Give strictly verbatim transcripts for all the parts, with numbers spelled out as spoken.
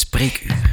Spreekuur.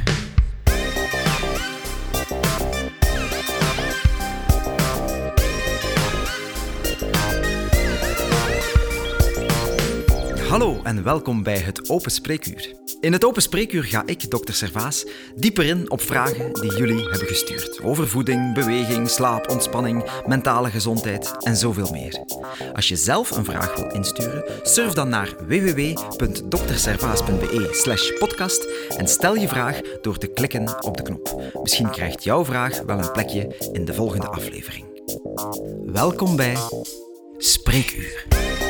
Hallo en welkom bij het Open Spreekuur. In het Open Spreekuur ga ik, dokter Servaas, dieper in op vragen die jullie hebben gestuurd. Over voeding, beweging, slaap, ontspanning, mentale gezondheid en zoveel meer. Als je zelf een vraag wil insturen, surf dan naar w w w punt dokterservaas punt b e slash podcast en stel je vraag door te klikken op de knop. Misschien krijgt jouw vraag wel een plekje in de volgende aflevering. Welkom bij Spreekuur.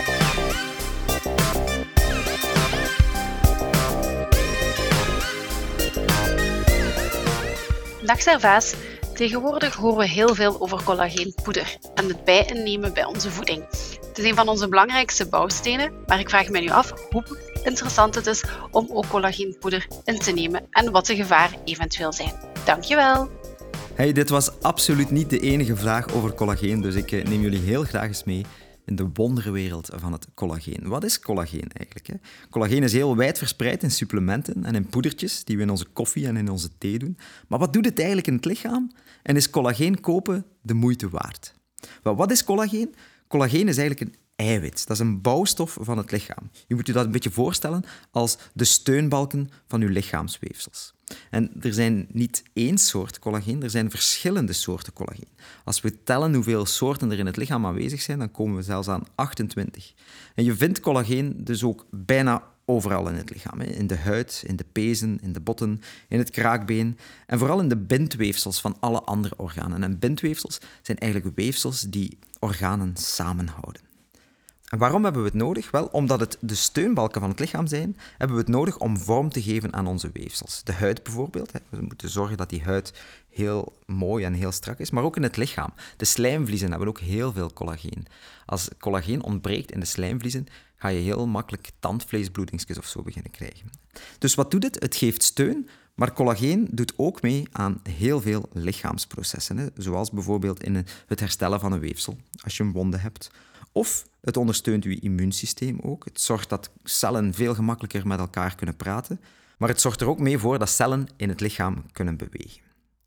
Dag Servaas. Tegenwoordig horen we heel veel over collageenpoeder en het bij- en nemen bij onze voeding. Het is een van onze belangrijkste bouwstenen, maar ik vraag me nu af hoe interessant het is om ook collageenpoeder in te nemen en wat de gevaren eventueel zijn. Dankjewel! Hey, dit was absoluut niet de enige vraag over collageen, dus ik neem jullie heel graag eens mee in de wonderwereld van het collageen. Wat is collageen eigenlijk? Hè? Collageen is heel wijd verspreid in supplementen en in poedertjes die we in onze koffie en in onze thee doen. Maar wat doet het eigenlijk in het lichaam? En is collageen kopen de moeite waard? Wel, wat is collageen? Collageen is eigenlijk een eiwit. Dat is een bouwstof van het lichaam. Je moet je dat een beetje voorstellen als de steunbalken van je lichaamsweefsels. En er zijn niet één soort collageen, er zijn verschillende soorten collageen. Als we tellen hoeveel soorten er in het lichaam aanwezig zijn, dan komen we zelfs aan achtentwintig. En je vindt collageen dus ook bijna overal in het lichaam. In de huid, in de pezen, in de botten, in het kraakbeen en vooral in de bindweefsels van alle andere organen. En bindweefsels zijn eigenlijk weefsels die organen samenhouden. En waarom hebben we het nodig? Wel, omdat het de steunbalken van het lichaam zijn, hebben we het nodig om vorm te geven aan onze weefsels. De huid bijvoorbeeld. We moeten zorgen dat die huid heel mooi en heel strak is, maar ook in het lichaam. De slijmvliezen hebben ook heel veel collageen. Als collageen ontbreekt in de slijmvliezen, ga je heel makkelijk tandvleesbloedingsjes of zo beginnen krijgen. Dus wat doet het? Het geeft steun, maar collageen doet ook mee aan heel veel lichaamsprocessen, hè? Zoals bijvoorbeeld in het herstellen van een weefsel, als je een wonde hebt. Of het ondersteunt je immuunsysteem ook. Het zorgt dat cellen veel gemakkelijker met elkaar kunnen praten. Maar het zorgt er ook mee voor dat cellen in het lichaam kunnen bewegen.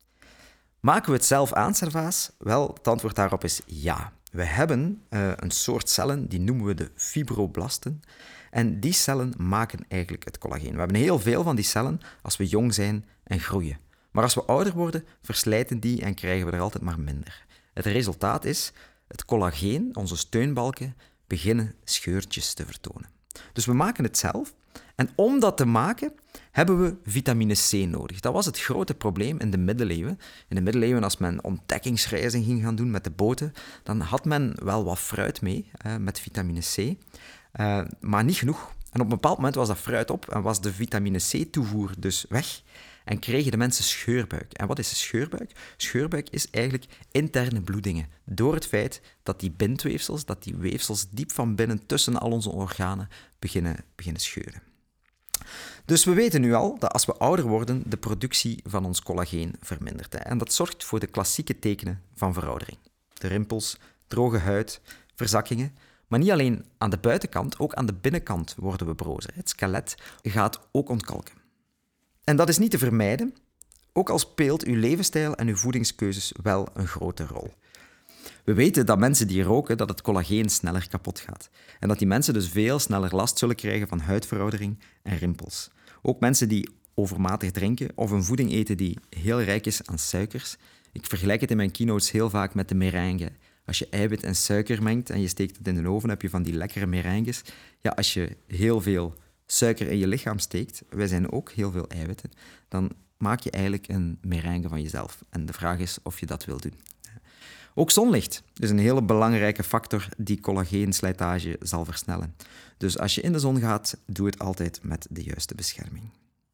Maken we het zelf aan, Servaas? Wel, het antwoord daarop is ja. We hebben uh, een soort cellen, die noemen we de fibroblasten. En die cellen maken eigenlijk het collageen. We hebben heel veel van die cellen als we jong zijn en groeien. Maar als we ouder worden, verslijten die en krijgen we er altijd maar minder. Het resultaat is, het collageen, onze steunbalken, beginnen scheurtjes te vertonen. Dus we maken het zelf. En om dat te maken, hebben we vitamine C nodig. Dat was het grote probleem in de middeleeuwen. In de middeleeuwen, als men ontdekkingsreizen ging gaan doen met de boten, dan had men wel wat fruit mee, eh, met vitamine C, uh, maar niet genoeg. En op een bepaald moment was dat fruit op en was de vitamine C-toevoer dus weg. En kregen de mensen scheurbuik. En wat is een scheurbuik? Scheurbuik is eigenlijk interne bloedingen. Door het feit dat die bindweefsels, dat die weefsels diep van binnen tussen al onze organen beginnen, beginnen scheuren. Dus we weten nu al dat als we ouder worden, de productie van ons collageen vermindert. En dat zorgt voor de klassieke tekenen van veroudering. De rimpels, droge huid, verzakkingen. Maar niet alleen aan de buitenkant, ook aan de binnenkant worden we brozer. Het skelet gaat ook ontkalken. En dat is niet te vermijden, ook al speelt uw levensstijl en uw voedingskeuzes wel een grote rol. We weten dat mensen die roken, dat het collageen sneller kapot gaat. En dat die mensen dus veel sneller last zullen krijgen van huidveroudering en rimpels. Ook mensen die overmatig drinken of een voeding eten die heel rijk is aan suikers. Ik vergelijk het in mijn keynotes heel vaak met de meringue. Als je eiwit en suiker mengt en je steekt het in de oven, heb je van die lekkere meringues. Ja, als je heel veel suiker in je lichaam steekt, wij zijn ook heel veel eiwitten, dan maak je eigenlijk een meringue van jezelf. En de vraag is of je dat wil doen. Ook zonlicht is een hele belangrijke factor die collageenslijtage zal versnellen. Dus als je in de zon gaat, doe het altijd met de juiste bescherming.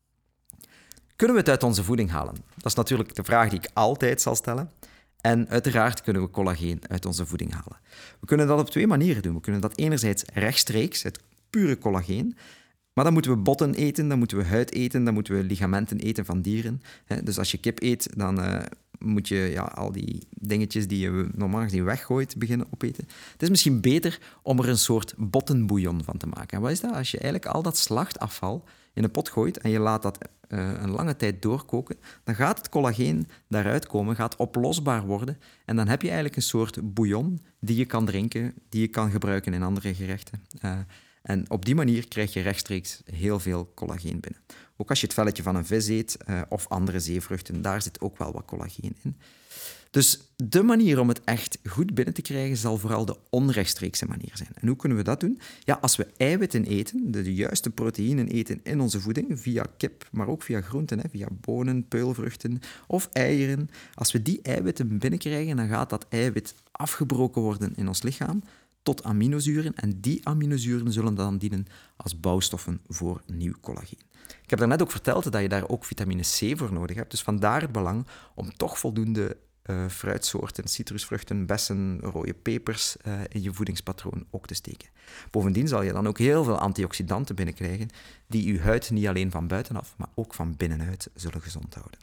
Kunnen we het uit onze voeding halen? Dat is natuurlijk de vraag die ik altijd zal stellen. En uiteraard kunnen we collageen uit onze voeding halen. We kunnen dat op twee manieren doen. We kunnen dat enerzijds rechtstreeks, het pure collageen. Maar dan moeten we botten eten, dan moeten we huid eten, dan moeten we ligamenten eten van dieren. Dus als je kip eet, dan uh, moet je ja, al die dingetjes die je normaal gezien weggooit beginnen opeten. Het is misschien beter om er een soort bottenbouillon van te maken. En wat is dat? Als je eigenlijk al dat slachtafval in een pot gooit en je laat dat uh, een lange tijd doorkoken, dan gaat het collageen daaruit komen, gaat oplosbaar worden en dan heb je eigenlijk een soort bouillon die je kan drinken, die je kan gebruiken in andere gerechten. Uh, en op die manier krijg je rechtstreeks heel veel collageen binnen. Ook als je het velletje van een vis eet uh, of andere zeevruchten, daar zit ook wel wat collageen in. Dus de manier om het echt goed binnen te krijgen zal vooral de onrechtstreekse manier zijn. En hoe kunnen we dat doen? Ja, als we eiwitten eten, de, de juiste proteïnen eten in onze voeding, via kip, maar ook via groenten, hè, via bonen, peulvruchten of eieren. Als we die eiwitten binnenkrijgen, dan gaat dat eiwit afgebroken worden in ons lichaam tot aminozuren. En die aminozuren zullen dan dienen als bouwstoffen voor nieuw collageen. Ik heb daarnet ook verteld dat je daar ook vitamine C voor nodig hebt. Dus vandaar het belang om toch voldoende Uh, fruitsoorten, citrusvruchten, bessen, rode pepers uh, in je voedingspatroon ook te steken. Bovendien zal je dan ook heel veel antioxidanten binnenkrijgen die je huid niet alleen van buitenaf, maar ook van binnenuit zullen gezond houden.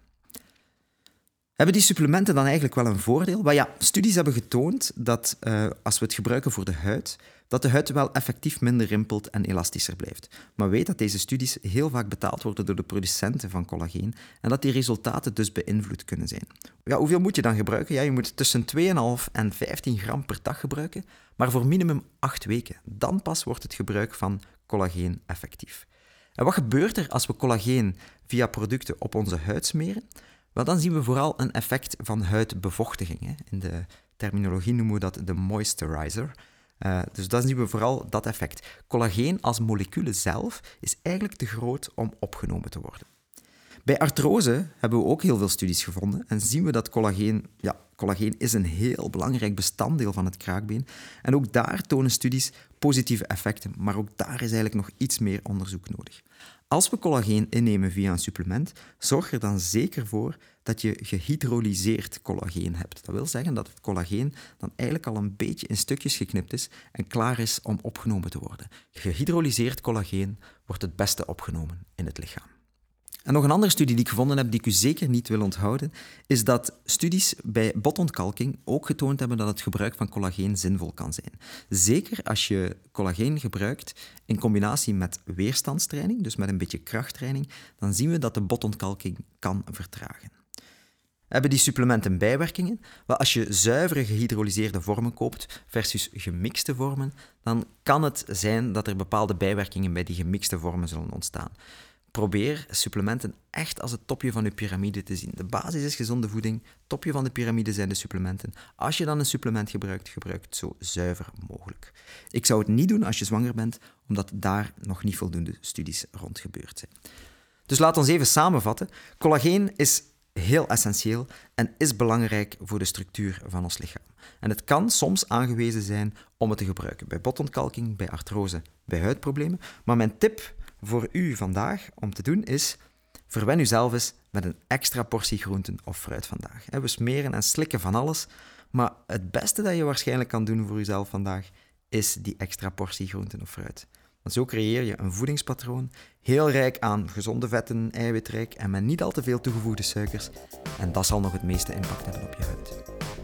Hebben die supplementen dan eigenlijk wel een voordeel? Wel ja, studies hebben getoond dat uh, als we het gebruiken voor de huid, dat de huid wel effectief minder rimpelt en elastischer blijft. Maar weet dat deze studies heel vaak betaald worden door de producenten van collageen en dat die resultaten dus beïnvloed kunnen zijn. Ja, hoeveel moet je dan gebruiken? Ja, je moet tussen twee komma vijf en vijftien gram per dag gebruiken, maar voor minimum acht weken. Dan pas wordt het gebruik van collageen effectief. En wat gebeurt er als we collageen via producten op onze huid smeren? Wel, dan zien we vooral een effect van huidbevochtiging. Hè. In de terminologie noemen we dat de moisturizer. Uh, dus dan zien we vooral dat effect. Collageen als moleculen zelf is eigenlijk te groot om opgenomen te worden. Bij artrose hebben we ook heel veel studies gevonden en zien we dat collageen, ja, collageen is een heel belangrijk bestanddeel van het kraakbeen. En ook daar tonen studies positieve effecten, maar ook daar is eigenlijk nog iets meer onderzoek nodig. Als we collageen innemen via een supplement, zorg er dan zeker voor dat je gehydrolyseerd collageen hebt. Dat wil zeggen dat het collageen dan eigenlijk al een beetje in stukjes geknipt is en klaar is om opgenomen te worden. Gehydrolyseerd collageen wordt het beste opgenomen in het lichaam. En nog een andere studie die ik gevonden heb, die ik u zeker niet wil onthouden, is dat studies bij botontkalking ook getoond hebben dat het gebruik van collageen zinvol kan zijn. Zeker als je collageen gebruikt in combinatie met weerstandstraining, dus met een beetje krachttraining, dan zien we dat de botontkalking kan vertragen. Hebben die supplementen bijwerkingen? Wel, als je zuivere gehydrolyseerde vormen koopt versus gemixte vormen, dan kan het zijn dat er bepaalde bijwerkingen bij die gemixte vormen zullen ontstaan. Probeer supplementen echt als het topje van je piramide te zien. De basis is gezonde voeding, topje van de piramide zijn de supplementen. Als je dan een supplement gebruikt, gebruik het zo zuiver mogelijk. Ik zou het niet doen als je zwanger bent, omdat daar nog niet voldoende studies rond gebeurd zijn. Dus laat ons even samenvatten. Collageen is heel essentieel en is belangrijk voor de structuur van ons lichaam. En het kan soms aangewezen zijn om het te gebruiken bij botontkalking, bij artrose, bij huidproblemen. Maar mijn tip voor u vandaag om te doen is, verwen u zelf eens met een extra portie groenten of fruit vandaag. We smeren en slikken van alles, maar het beste dat je waarschijnlijk kan doen voor uzelf vandaag is die extra portie groenten of fruit. Want zo creëer je een voedingspatroon heel rijk aan gezonde vetten, eiwitrijk en met niet al te veel toegevoegde suikers. En dat zal nog het meeste impact hebben op je huid.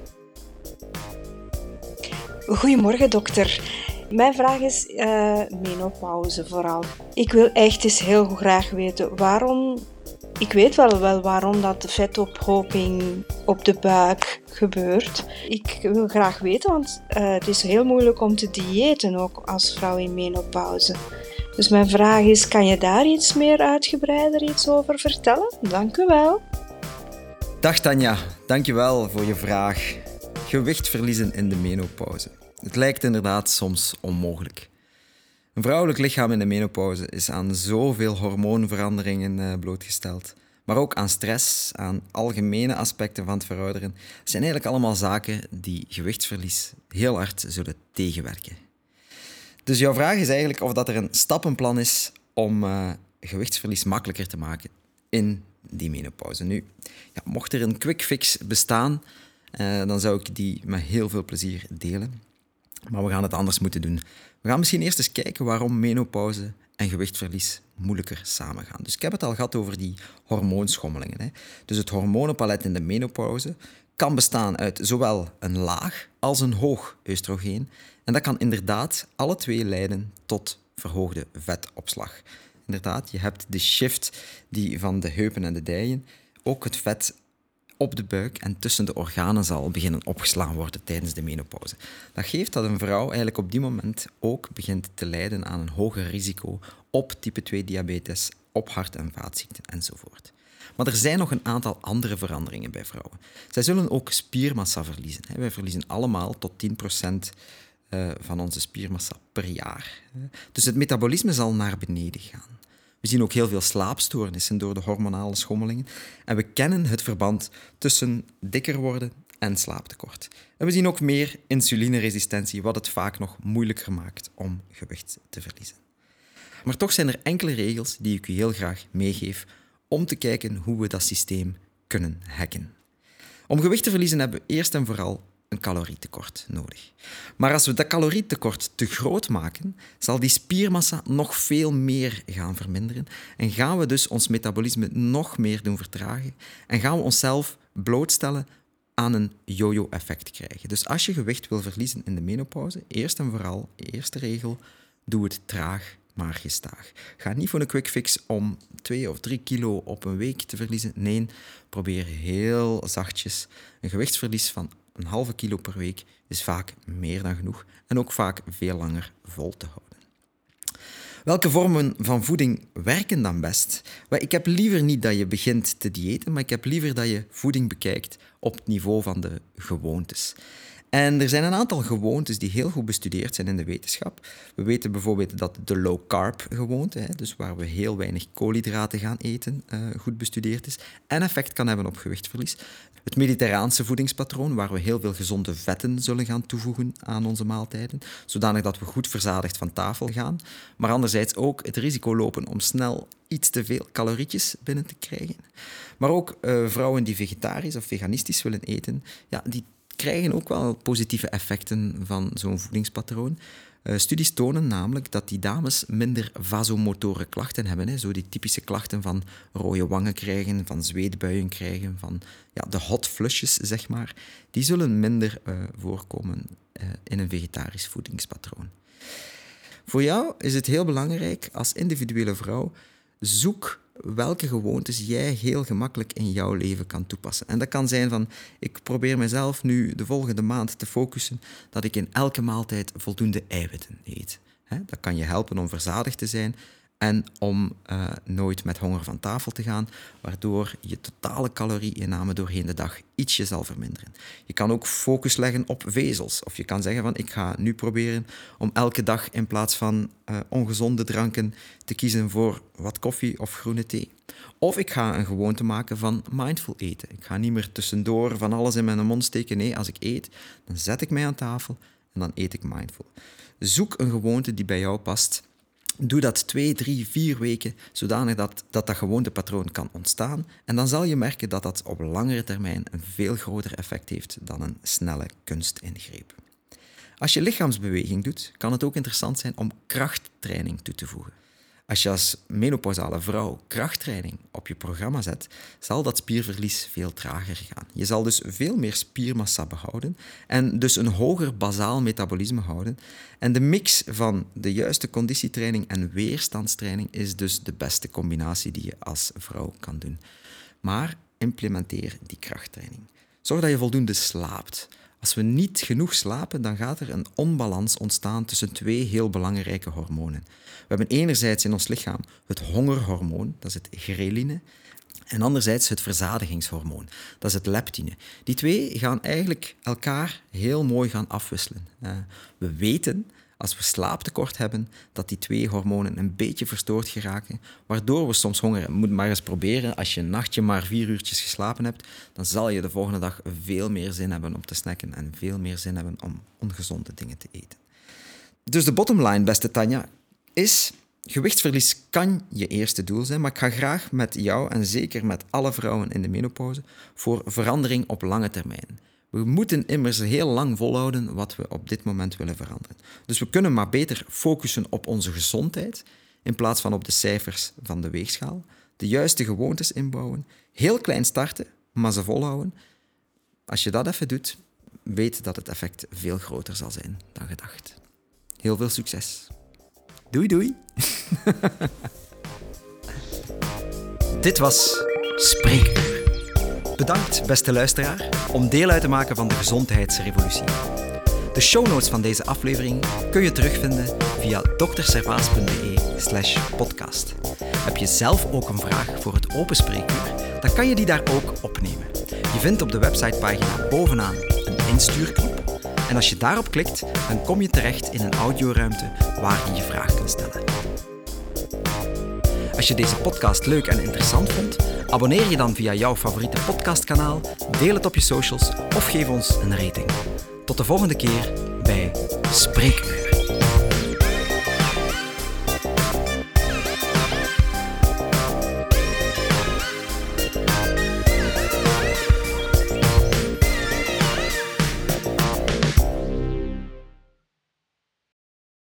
Goedemorgen, dokter. Mijn vraag is uh, menopauze vooral. Ik wil echt eens heel graag weten waarom... Ik weet wel, wel waarom dat de vetophoping op de buik gebeurt. Ik wil graag weten, want uh, het is heel moeilijk om te diëten, ook als vrouw in menopauze. Dus mijn vraag is, kan je daar iets meer uitgebreider iets over vertellen? Dank u wel. Dag Tanja, dank je wel voor je vraag. Gewicht verliezen in de menopauze. Het lijkt inderdaad soms onmogelijk. Een vrouwelijk lichaam in de menopauze is aan zoveel hormoonveranderingen blootgesteld. Maar ook aan stress, aan algemene aspecten van het verouderen. Het zijn eigenlijk allemaal zaken die gewichtsverlies heel hard zullen tegenwerken. Dus jouw vraag is eigenlijk of dat er een stappenplan is om uh, gewichtsverlies makkelijker te maken in die menopauze. Nu, ja, mocht er een quick fix bestaan, uh, dan zou ik die met heel veel plezier delen. Maar we gaan het anders moeten doen. We gaan misschien eerst eens kijken waarom menopauze en gewichtverlies moeilijker samengaan. Dus ik heb het al gehad over die hormoonschommelingen. Hè. Dus het hormonenpalet in de menopauze kan bestaan uit zowel een laag als een hoog oestrogeen. En dat kan inderdaad alle twee leiden tot verhoogde vetopslag. En inderdaad, je hebt de shift die van de heupen en de dijen, ook het vet op de buik en tussen de organen zal beginnen opgeslaan worden tijdens de menopauze. Dat geeft dat een vrouw eigenlijk op die moment ook begint te lijden aan een hoger risico op type twee diabetes, op hart- en vaatziekten enzovoort. Maar er zijn nog een aantal andere veranderingen bij vrouwen. Zij zullen ook spiermassa verliezen. Wij verliezen allemaal tot tien procent van onze spiermassa per jaar. Dus het metabolisme zal naar beneden gaan. We zien ook heel veel slaapstoornissen door de hormonale schommelingen. En we kennen het verband tussen dikker worden en slaaptekort. En we zien ook meer insulineresistentie, wat het vaak nog moeilijker maakt om gewicht te verliezen. Maar toch zijn er enkele regels die ik u heel graag meegeef om te kijken hoe we dat systeem kunnen hacken. Om gewicht te verliezen hebben we eerst en vooral een calorietekort nodig. Maar als we dat calorietekort te groot maken, zal die spiermassa nog veel meer gaan verminderen en gaan we dus ons metabolisme nog meer doen vertragen en gaan we onszelf blootstellen aan een yo-yo-effect krijgen. Dus als je gewicht wil verliezen in de menopauze, eerst en vooral, eerste regel, doe het traag, maar gestaag. Ga niet voor een quick fix om twee of drie kilo op een week te verliezen. Nee, probeer heel zachtjes. Een gewichtsverlies van een halve kilo per week is vaak meer dan genoeg en ook vaak veel langer vol te houden. Welke vormen van voeding werken dan best? Wel, ik heb liever niet dat je begint te diëten, maar ik heb liever dat je voeding bekijkt op het niveau van de gewoontes. En er zijn een aantal gewoontes die heel goed bestudeerd zijn in de wetenschap. We weten bijvoorbeeld dat de low-carb gewoonte, dus waar we heel weinig koolhydraten gaan eten, goed bestudeerd is en effect kan hebben op gewichtverlies. Het mediterraanse voedingspatroon, waar we heel veel gezonde vetten zullen gaan toevoegen aan onze maaltijden, zodanig dat we goed verzadigd van tafel gaan. Maar anderzijds ook het risico lopen om snel iets te veel calorietjes binnen te krijgen. Maar ook uh, vrouwen die vegetarisch of veganistisch willen eten, ja, die krijgen ook wel positieve effecten van zo'n voedingspatroon. Uh, studies tonen namelijk dat die dames minder vasomotoren klachten hebben. Hè. Zo die typische klachten van rode wangen krijgen, van zweetbuien krijgen, van ja, de hot flushes, zeg maar. Die zullen minder uh, voorkomen uh, in een vegetarisch voedingspatroon. Voor jou is het heel belangrijk als individuele vrouw, zoek welke gewoontes jij heel gemakkelijk in jouw leven kan toepassen. En dat kan zijn van, ik probeer mezelf nu de volgende maand te focussen dat ik in elke maaltijd voldoende eiwitten eet. Dat kan je helpen om verzadigd te zijn en om uh, nooit met honger van tafel te gaan, waardoor je totale calorieinname doorheen de dag ietsje zal verminderen. Je kan ook focus leggen op vezels. Of je kan zeggen van, ik ga nu proberen om elke dag in plaats van uh, ongezonde dranken te kiezen voor wat koffie of groene thee. Of ik ga een gewoonte maken van mindful eten. Ik ga niet meer tussendoor van alles in mijn mond steken. Nee, als ik eet, dan zet ik mij aan tafel en dan eet ik mindful. Zoek een gewoonte die bij jou past. Doe dat twee, drie, vier weken, zodanig dat, dat dat gewoontepatroon kan ontstaan. En dan zal je merken dat dat op langere termijn een veel groter effect heeft dan een snelle kunstingreep. Als je lichaamsbeweging doet, kan het ook interessant zijn om krachttraining toe te voegen. Als je als menopausale vrouw krachttraining op je programma zet, zal dat spierverlies veel trager gaan. Je zal dus veel meer spiermassa behouden en dus een hoger basaal metabolisme houden. En de mix van de juiste conditietraining en weerstandstraining is dus de beste combinatie die je als vrouw kan doen. Maar implementeer die krachttraining. Zorg dat je voldoende slaapt. Als we niet genoeg slapen, dan gaat er een onbalans ontstaan tussen twee heel belangrijke hormonen. We hebben enerzijds in ons lichaam het hongerhormoon, dat is het ghreline, en anderzijds het verzadigingshormoon, dat is het leptine. Die twee gaan eigenlijk elkaar heel mooi gaan afwisselen. We weten, als we slaaptekort hebben, dat die twee hormonen een beetje verstoord geraken, waardoor we soms honger hebben. Moet maar eens proberen, als je een nachtje maar vier uurtjes geslapen hebt, dan zal je de volgende dag veel meer zin hebben om te snacken en veel meer zin hebben om ongezonde dingen te eten. Dus de bottom line, beste Tanja, is gewichtsverlies kan je eerste doel zijn, maar ik ga graag met jou en zeker met alle vrouwen in de menopauze voor verandering op lange termijn. We moeten immers heel lang volhouden wat we op dit moment willen veranderen. Dus we kunnen maar beter focussen op onze gezondheid in plaats van op de cijfers van de weegschaal. De juiste gewoontes inbouwen, heel klein starten, maar ze volhouden. Als je dat even doet, weet dat het effect veel groter zal zijn dan gedacht. Heel veel succes. Doei doei! Dit was Spreekuur. Bedankt, beste luisteraar, om deel uit te maken van de gezondheidsrevolutie. De show notes van deze aflevering kun je terugvinden via dokterservaas.be slash podcast. Heb je zelf ook een vraag voor het Open Spreekuur, dan kan je die daar ook opnemen. Je vindt op de websitepagina bovenaan een instuurknop. En als je daarop klikt, dan kom je terecht in een audioruimte waar je je vraag kunt stellen. Als je deze podcast leuk en interessant vond, abonneer je dan via jouw favoriete podcastkanaal, deel het op je socials of geef ons een rating. Tot de volgende keer bij Spreekuur.